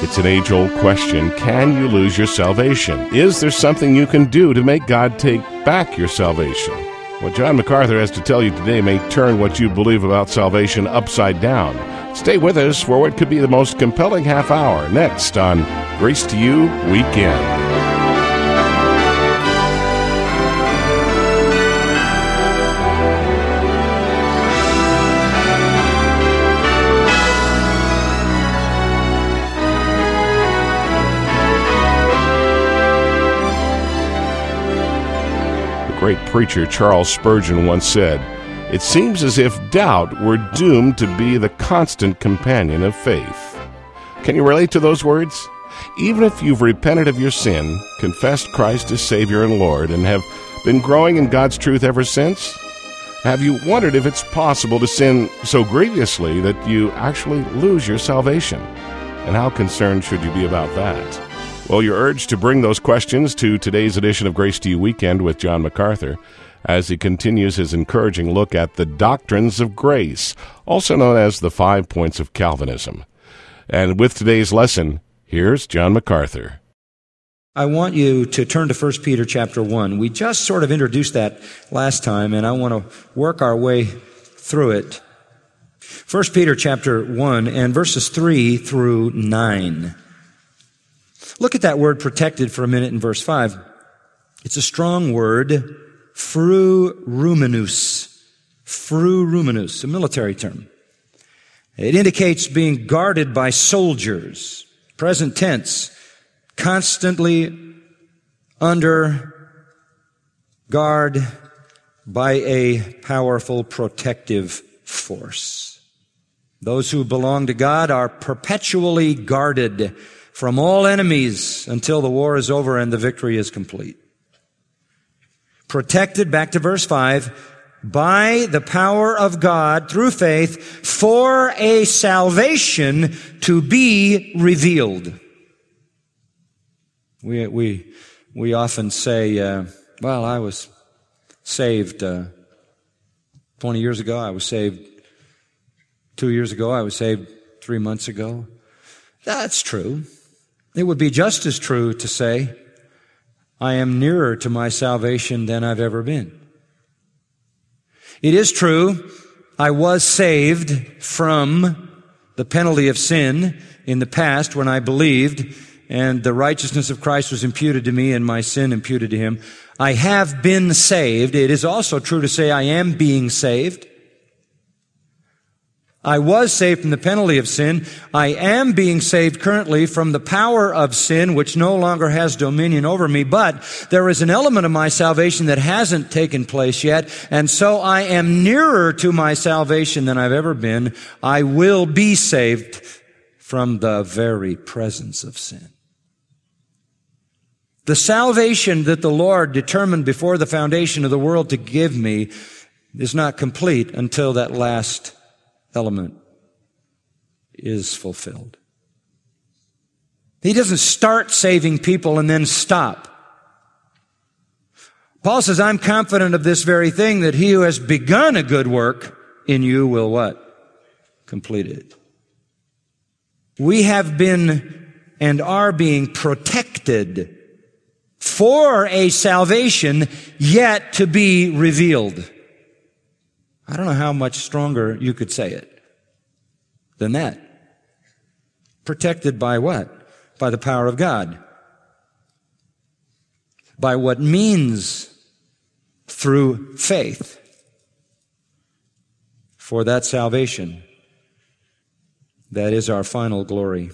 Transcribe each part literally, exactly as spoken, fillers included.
It's an age-old question. Can you lose your salvation? Is there something you can do to make God take back your salvation? What John MacArthur has to tell you today may turn what you believe about salvation upside down. Stay with us for what could be the most compelling half hour next on Grace to You Weekend. Great preacher Charles Spurgeon once said, "It seems as if doubt were doomed to be the constant companion of faith." Can you relate to those words? Even if you've repented of your sin, confessed Christ as Savior and Lord, and have been growing in God's truth ever since, have you wondered if it's possible to sin so grievously that you actually lose your salvation? And how concerned should you be about that? Well, you're urged to bring those questions to today's edition of Grace to You Weekend with John MacArthur as he continues his encouraging look at the doctrines of grace, also known as the five points of Calvinism. And with today's lesson, here's John MacArthur. I want you to turn to First Peter chapter one. We just sort of introduced that last time, and I want to work our way through it. First Peter chapter one and verses three through nine. Look at that word protected for a minute in verse five. It's a strong word, fruruminus. Fruruminus, a military term. It indicates being guarded by soldiers, present tense, constantly under guard by a powerful protective force. Those who belong to God are perpetually guarded from all enemies until the war is over and the victory is complete. Protected, back to verse five, by the power of God through faith for a salvation to be revealed. We we we often say, uh, well, I was saved uh, twenty years ago. I was saved two years ago. I was saved three months ago. That's true. It would be just as true to say, I am nearer to my salvation than I've ever been. It is true, I was saved from the penalty of sin in the past when I believed, and the righteousness of Christ was imputed to me and my sin imputed to Him. I have been saved. It is also true to say I am being saved. I was saved from the penalty of sin. I am being saved currently from the power of sin, which no longer has dominion over me. But there is an element of my salvation that hasn't taken place yet. And so I am nearer to my salvation than I've ever been. I will be saved from the very presence of sin. The salvation that the Lord determined before the foundation of the world to give me is not complete until that last element is fulfilled. He doesn't start saving people and then stop. Paul says, I'm confident of this very thing, that he who has begun a good work in you will what? Complete it. We have been and are being protected for a salvation yet to be revealed. I don't know how much stronger you could say it than that. Protected by what? By the power of God. By what means? Through faith. For that salvation, that is our final glory.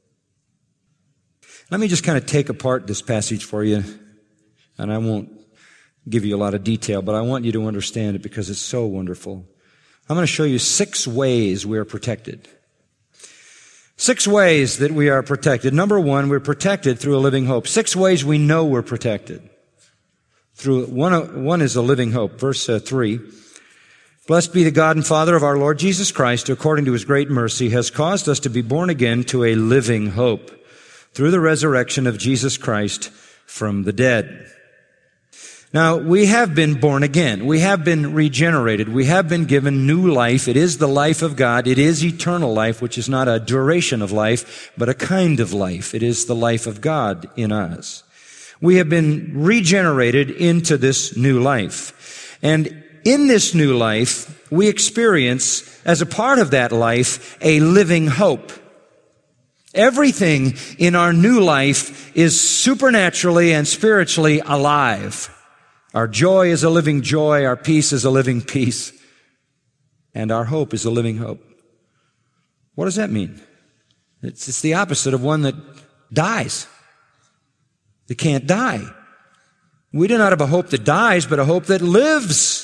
Let me just kind of take apart this passage for you, and I won't give you a lot of detail, but I want you to understand it because it's so wonderful. I'm going to show you six ways we are protected. Six ways that we are protected. Number one, we're protected through a living hope. Six ways we know we're protected. Through one, one is a living hope. Verse uh, three. Blessed be the God and Father of our Lord Jesus Christ, who according to His great mercy has caused us to be born again to a living hope through the resurrection of Jesus Christ from the dead. Now, we have been born again. We have been regenerated. We have been given new life. It is the life of God. It is eternal life, which is not a duration of life, but a kind of life. It is the life of God in us. We have been regenerated into this new life. And in this new life, we experience, as a part of that life, a living hope. Everything in our new life is supernaturally and spiritually alive. Our joy is a living joy, our peace is a living peace, and our hope is a living hope. What does that mean? It's, it's the opposite of one that dies. They can't die. We do not have a hope that dies, but a hope that lives.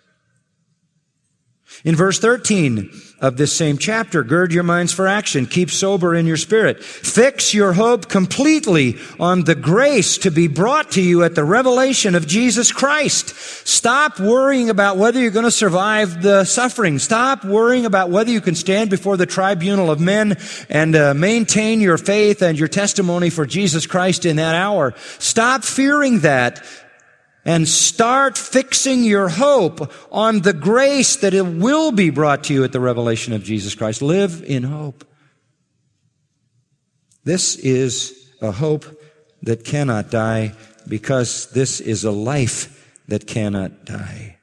In verse thirteen of this same chapter, gird your minds for action, keep sober in your spirit. Fix your hope completely on the grace to be brought to you at the revelation of Jesus Christ. Stop worrying about whether you're going to survive the suffering. Stop worrying about whether you can stand before the tribunal of men and uh, maintain your faith and your testimony for Jesus Christ in that hour. Stop fearing that. And start fixing your hope on the grace that it will be brought to you at the revelation of Jesus Christ. Live in hope. This is a hope that cannot die, because this is a life that cannot die.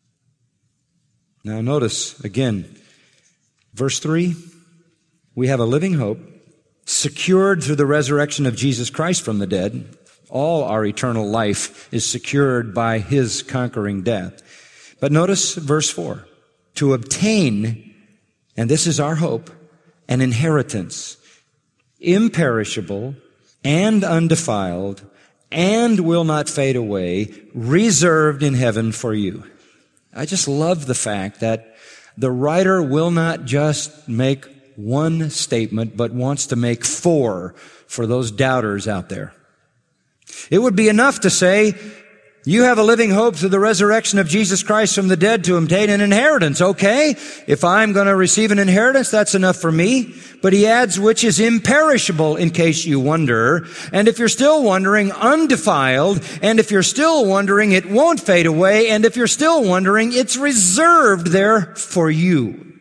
Now notice again, verse three, we have a living hope secured through the resurrection of Jesus Christ from the dead. All our eternal life is secured by His conquering death. But notice verse four. To obtain, and this is our hope, an inheritance, imperishable and undefiled, and will not fade away, reserved in heaven for you. I just love the fact that the writer will not just make one statement, but wants to make four for those doubters out there. It would be enough to say, you have a living hope through the resurrection of Jesus Christ from the dead to obtain an inheritance. Okay, if I'm going to receive an inheritance, that's enough for me. But he adds, which is imperishable, in case you wonder. And if you're still wondering, undefiled. And if you're still wondering, it won't fade away. And if you're still wondering, it's reserved there for you.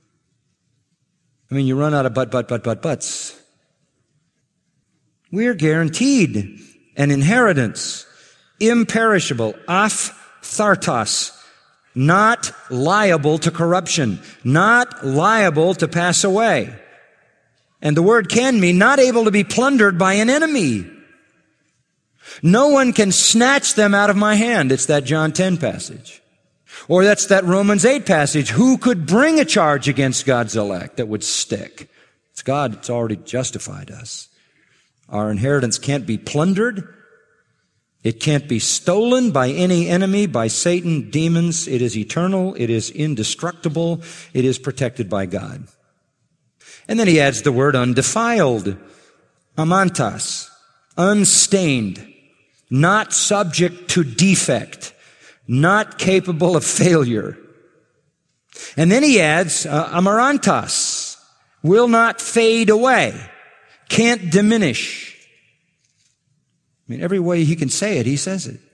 I mean, you run out of but, but, but, but, buts. We're guaranteed an inheritance, imperishable, aphthartos, not liable to corruption, not liable to pass away. And the word can mean not able to be plundered by an enemy. No one can snatch them out of my hand. It's that John ten passage. Or that's that Romans eight passage. Who could bring a charge against God's elect that would stick? It's God that's already justified us. Our inheritance can't be plundered. It can't be stolen by any enemy, by Satan, demons. It is eternal. It is indestructible. It is protected by God. And then he adds the word undefiled, amantas, unstained, not subject to defect, not capable of failure. And then he adds uh, amarantas, will not fade away, can't diminish. I mean, every way he can say it, he says it.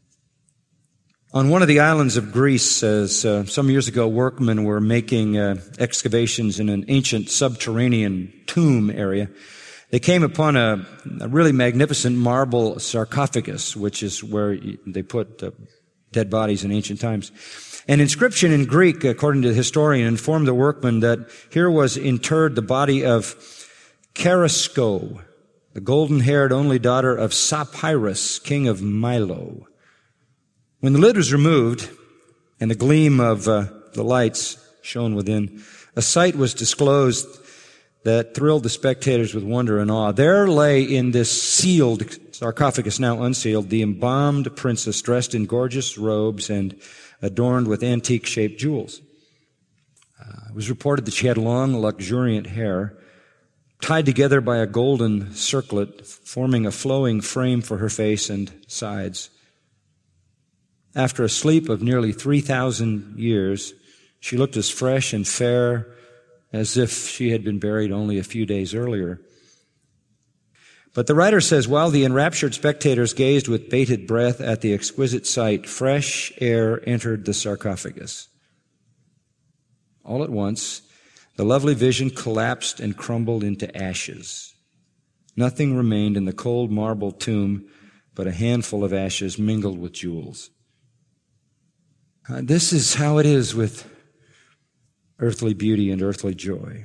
On one of the islands of Greece, as uh, some years ago, workmen were making uh, excavations in an ancient subterranean tomb area. They came upon a, a really magnificent marble sarcophagus, which is where they put uh, dead bodies in ancient times. An inscription in Greek, according to the historian, informed the workmen that here was interred the body of Charisko, the golden-haired only daughter of Sapyrus, king of Milo. When the lid was removed and the gleam of uh, the lights shone within, a sight was disclosed that thrilled the spectators with wonder and awe. There lay in this sealed sarcophagus, now unsealed, the embalmed princess dressed in gorgeous robes and adorned with antique-shaped jewels. Uh, it was reported that she had long, luxuriant hair, tied together by a golden circlet, forming a flowing frame for her face and sides. After a sleep of nearly three thousand years, she looked as fresh and fair as if she had been buried only a few days earlier. But the writer says, while the enraptured spectators gazed with bated breath at the exquisite sight, fresh air entered the sarcophagus. All at once, the lovely vision collapsed and crumbled into ashes. Nothing remained in the cold marble tomb but a handful of ashes mingled with jewels. Uh, this is how it is with earthly beauty and earthly joy.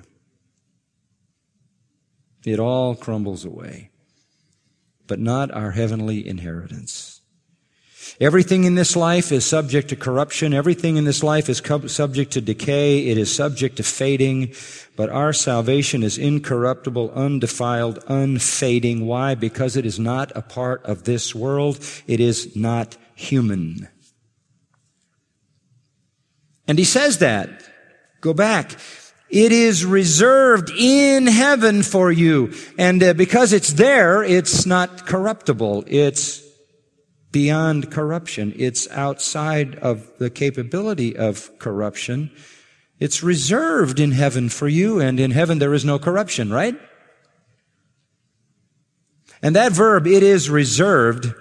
It all crumbles away, but not our heavenly inheritance. Everything in this life is subject to corruption. Everything in this life is co- subject to decay. It is subject to fading. But our salvation is incorruptible, undefiled, unfading. Why? Because it is not a part of this world. It is not human. And he says that. Go back. It is reserved in heaven for you. And uh, because it's there, it's not corruptible. It's beyond corruption. It's outside of the capability of corruption. It's reserved in heaven for you, and in heaven there is no corruption, right? And that verb, it is reserved,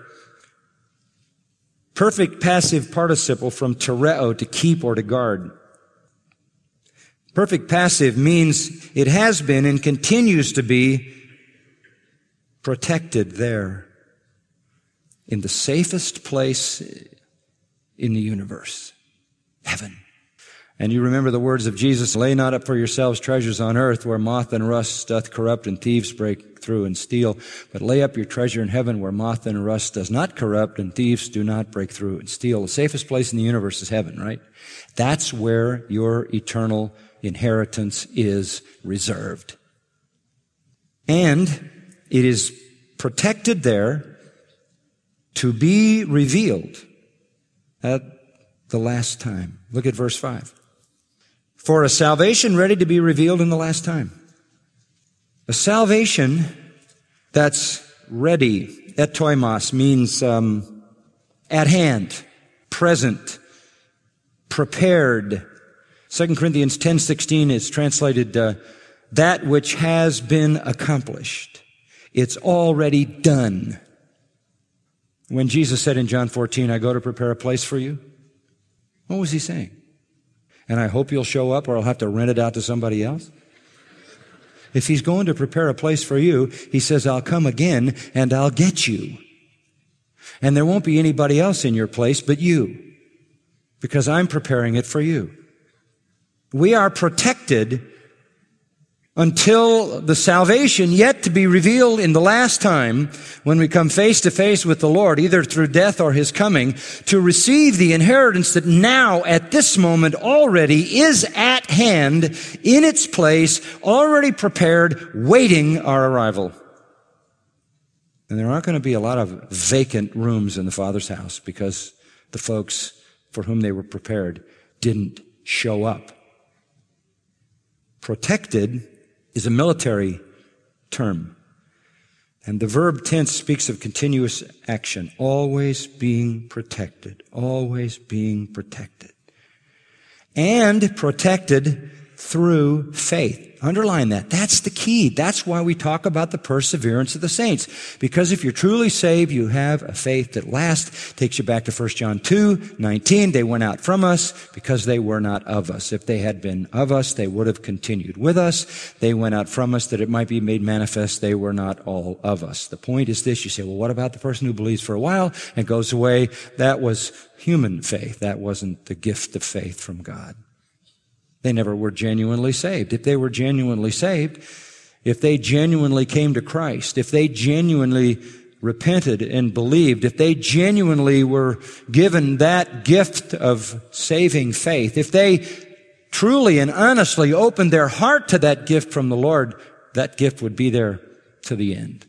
perfect passive participle from tereo, to keep or to guard. Perfect passive means it has been and continues to be protected there in the safest place in the universe, heaven. And you remember the words of Jesus, lay not up for yourselves treasures on earth where moth and rust doth corrupt and thieves break through and steal, but lay up your treasure in heaven where moth and rust does not corrupt and thieves do not break through and steal. The safest place in the universe is heaven, right? That's where your eternal inheritance is reserved. And it is protected there to be revealed at the last time. Look at verse five. For a salvation ready to be revealed in the last time. A salvation that's ready. Etoimos means um, at hand, present, prepared. Second Corinthians ten sixteen is translated, uh, that which has been accomplished. It's already done. When Jesus said in John fourteen, I go to prepare a place for you, what was he saying? And I hope you'll show up or I'll have to rent it out to somebody else? If he's going to prepare a place for you, he says, I'll come again and I'll get you. And there won't be anybody else in your place but you, because I'm preparing it for you. We are protected until the salvation yet to be revealed in the last time, when we come face to face with the Lord, either through death or His coming, to receive the inheritance that now, at this moment, already is at hand, in its place, already prepared, waiting our arrival. And there aren't going to be a lot of vacant rooms in the Father's house because the folks for whom they were prepared didn't show up. Protected is a military term. And the verb tense speaks of continuous action, always being protected, always being protected. And protected through faith. Underline that. That's the key. That's why we talk about the perseverance of the saints. Because if you're truly saved, you have a faith that lasts. Takes you back to First John two nineteen. They went out from us because they were not of us. If they had been of us, they would have continued with us. They went out from us that it might be made manifest they were not all of us. The point is this. You say, well, what about the person who believes for a while and goes away? That was human faith. That wasn't the gift of faith from God. They never were genuinely saved. If they were genuinely saved, if they genuinely came to Christ, if they genuinely repented and believed, if they genuinely were given that gift of saving faith, if they truly and honestly opened their heart to that gift from the Lord, that gift would be there to the end.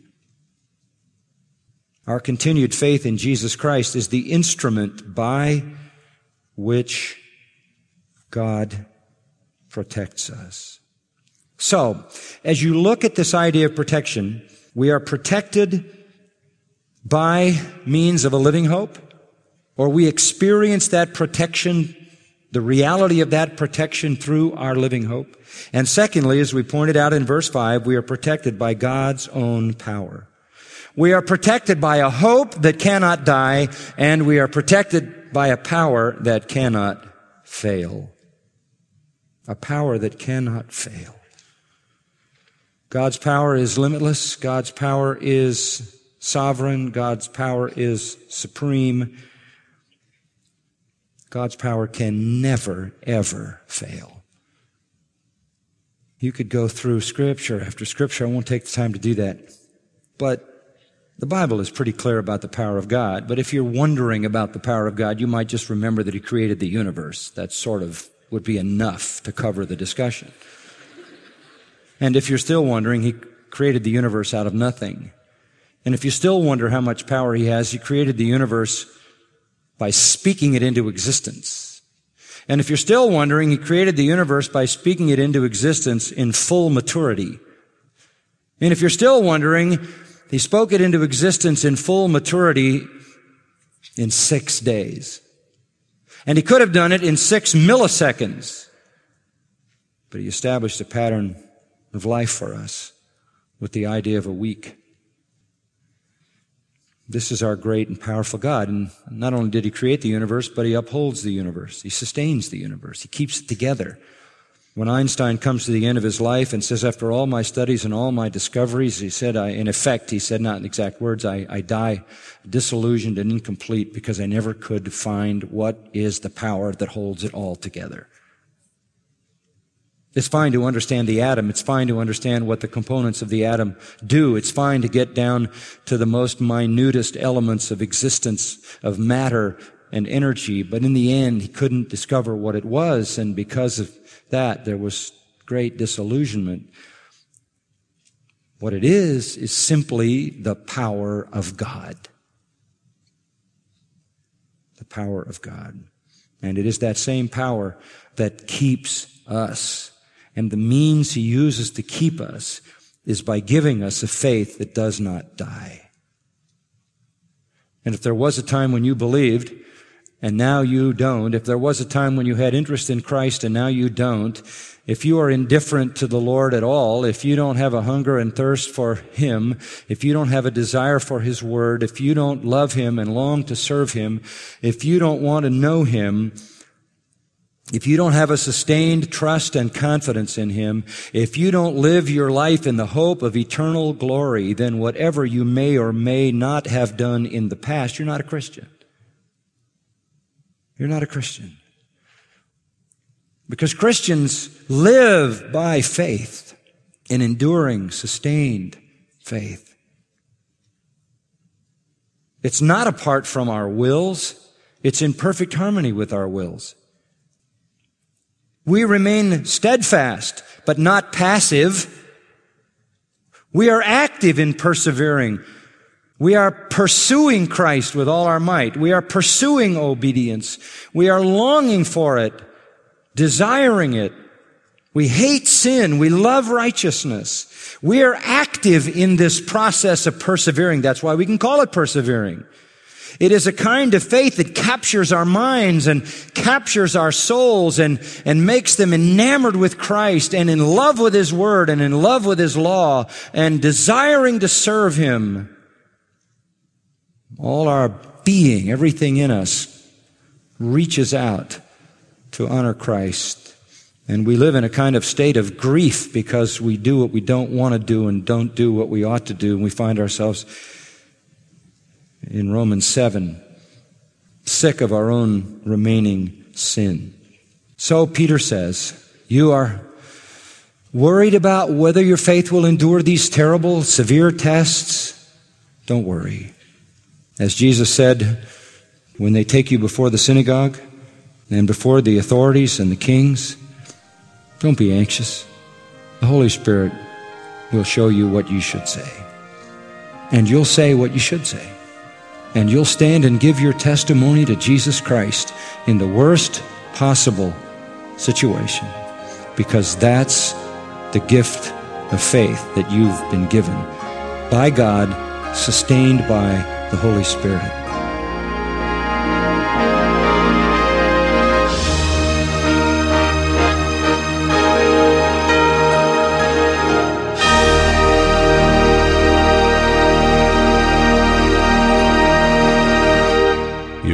Our continued faith in Jesus Christ is the instrument by which God protects us. So, as you look at this idea of protection, we are protected by means of a living hope, or we experience that protection, the reality of that protection through our living hope. And secondly, as we pointed out in verse five, we are protected by God's own power. We are protected by a hope that cannot die, and we are protected by a power that cannot fail. A power that cannot fail. God's power is limitless. God's power is sovereign. God's power is supreme. God's power can never, ever fail. You could go through scripture after scripture. I won't take the time to do that. But the Bible is pretty clear about the power of God. But if you're wondering about the power of God, you might just remember that He created the universe. That sort of would be enough to cover the discussion. And if you're still wondering, He created the universe out of nothing. And if you still wonder how much power He has, He created the universe by speaking it into existence. And if you're still wondering, He created the universe by speaking it into existence in full maturity. And if you're still wondering, He spoke it into existence in full maturity in six days. And He could have done it in six milliseconds. But He established a pattern of life for us with the idea of a week. This is our great and powerful God. And not only did He create the universe, but He upholds the universe. He sustains the universe. He keeps it together. When Einstein comes to the end of his life and says, after all my studies and all my discoveries, he said, I, in effect, he said, not in exact words, I, I die disillusioned and incomplete because I never could find what is the power that holds it all together. It's fine to understand the atom. It's fine to understand what the components of the atom do. It's fine to get down to the most minutest elements of existence, of matter and energy. But in the end, he couldn't discover what it was. And because of that, there was great disillusionment. What it is, is simply the power of God. The power of God. And it is that same power that keeps us. And the means He uses to keep us is by giving us a faith that does not die. And if there was a time when you believed, and now you don't, if there was a time when you had interest in Christ and now you don't, if you are indifferent to the Lord at all, if you don't have a hunger and thirst for Him, if you don't have a desire for His Word, if you don't love Him and long to serve Him, if you don't want to know Him, if you don't have a sustained trust and confidence in Him, if you don't live your life in the hope of eternal glory, then whatever you may or may not have done in the past, you're not a Christian. You're not a Christian. Because Christians live by faith, in enduring, sustained faith. It's not apart from our wills. It's in perfect harmony with our wills. We remain steadfast, but not passive. We are active in persevering. We are pursuing Christ with all our might. We are pursuing obedience. We are longing for it, desiring it. We hate sin. We love righteousness. We are active in this process of persevering. That's why we can call it persevering. It is a kind of faith that captures our minds and captures our souls and, and makes them enamored with Christ and in love with His Word and in love with His law and desiring to serve Him. All our being, everything in us, reaches out to honor Christ. And we live in a kind of state of grief because we do what we don't want to do and don't do what we ought to do. And we find ourselves in Romans seven, sick of our own remaining sin. So Peter says, you are worried about whether your faith will endure these terrible, severe tests? Don't worry. As Jesus said, when they take you before the synagogue and before the authorities and the kings, don't be anxious. The Holy Spirit will show you what you should say. And you'll say what you should say. And you'll stand and give your testimony to Jesus Christ in the worst possible situation, because that's the gift of faith that you've been given by God, sustained by the Holy Spirit.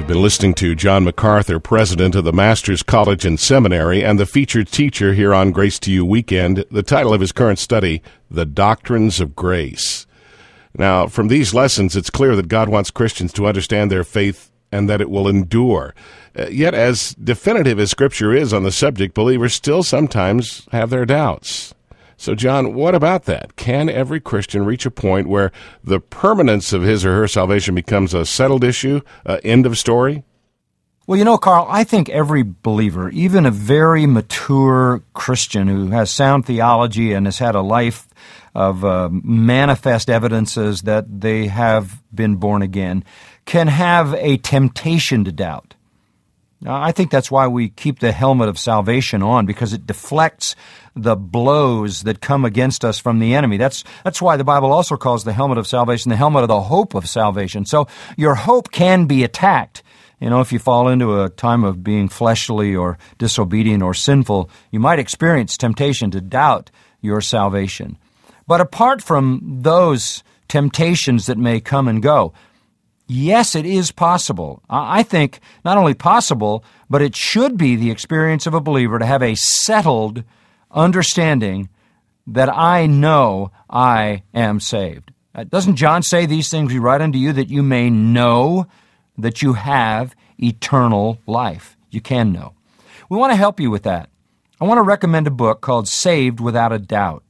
Been listening to John MacArthur, president of the Masters College and Seminary and the featured teacher here on Grace to You Weekend. The title of his current study, The Doctrines of Grace. Now, from these lessons, it's clear that God wants Christians to understand their faith and that it will endure. Uh, yet, as definitive as Scripture is on the subject, believers still sometimes have their doubts. So, John, what about that? Can every Christian reach a point where the permanence of his or her salvation becomes a settled issue, uh, end of story? Well, you know, Carl, I think every believer, even a very mature Christian who has sound theology and has had a life of uh, manifest evidences that they have been born again, can have a temptation to doubt. Now, I think that's why we keep the helmet of salvation on, because it deflects the blows that come against us from the enemy. That's that's why the Bible also calls the helmet of salvation the helmet of the hope of salvation. So your hope can be attacked. You know, if you fall into a time of being fleshly or disobedient or sinful, you might experience temptation to doubt your salvation. But apart from those temptations that may come and go, yes, it is possible. I think not only possible, but it should be the experience of a believer to have a settled understanding that I know I am saved. Doesn't John say these things we write unto you that you may know that you have eternal life? You can know. We want to help you with that. I want to recommend a book called Saved Without a Doubt.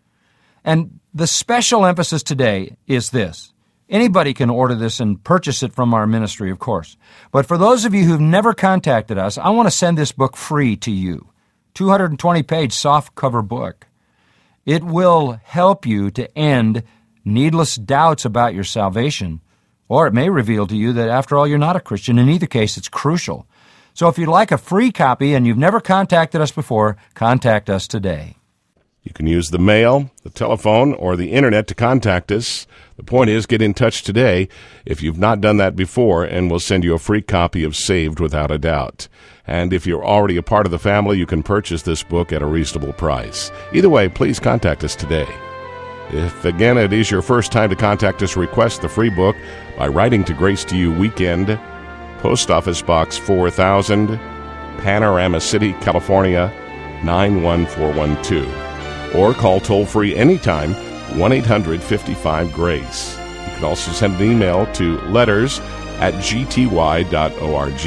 And the special emphasis today is this. Anybody can order this and purchase it from our ministry, of course. But for those of you who've never contacted us, I want to send this book free to you. two hundred twenty page soft-cover book. It will help you to end needless doubts about your salvation, or it may reveal to you that, after all, you're not a Christian. In either case, it's crucial. So if you'd like a free copy and you've never contacted us before, contact us today. You can use the mail, the telephone, or the internet to contact us. The point is, get in touch today if you've not done that before, and we'll send you a free copy of Saved Without a Doubt. And if you're already a part of the family, you can purchase this book at a reasonable price. Either way, please contact us today. If, again, it is your first time to contact us, request the free book by writing to Grace to You Weekend, Post Office Box four thousand, Panorama City, California, nine one four one two. Or call toll-free anytime, one eight hundred fifty-five GRACE. You can also send an email to letters at g t y dot org.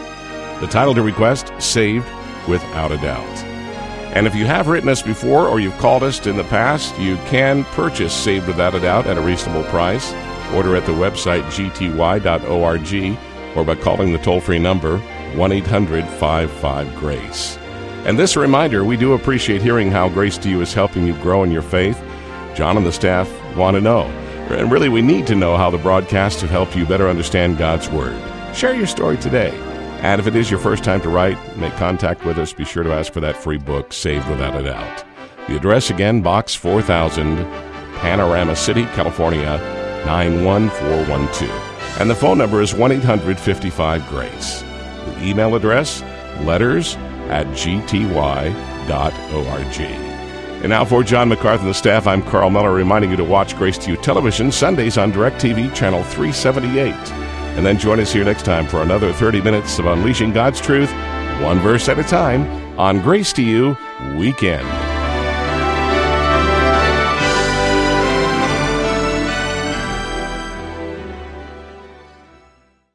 The title to request, Saved Without a Doubt. And if you have written us before or you've called us in the past, you can purchase Saved Without a Doubt at a reasonable price. Order at the website g t y dot org or by calling the toll-free number one eight hundred fifty-five GRACE. And this reminder, we do appreciate hearing how Grace to You is helping you grow in your faith. John and the staff want to know. And really, we need to know how the broadcasts have helped you better understand God's Word. Share your story today. And if it is your first time to write, make contact with us. Be sure to ask for that free book, Saved Without a Doubt. The address again, Box four thousand, Panorama City, California, nine one four one two. And the phone number is one eight hundred fifty-five GRACE. The email address, letters at g t y dot org. And now for John MacArthur and the staff, I'm Carl Miller, reminding you to watch Grace to You Television Sundays on DirecTV Channel three seventy-eight. And then join us here next time for another thirty minutes of unleashing God's truth, one verse at a time, on Grace to You Weekend.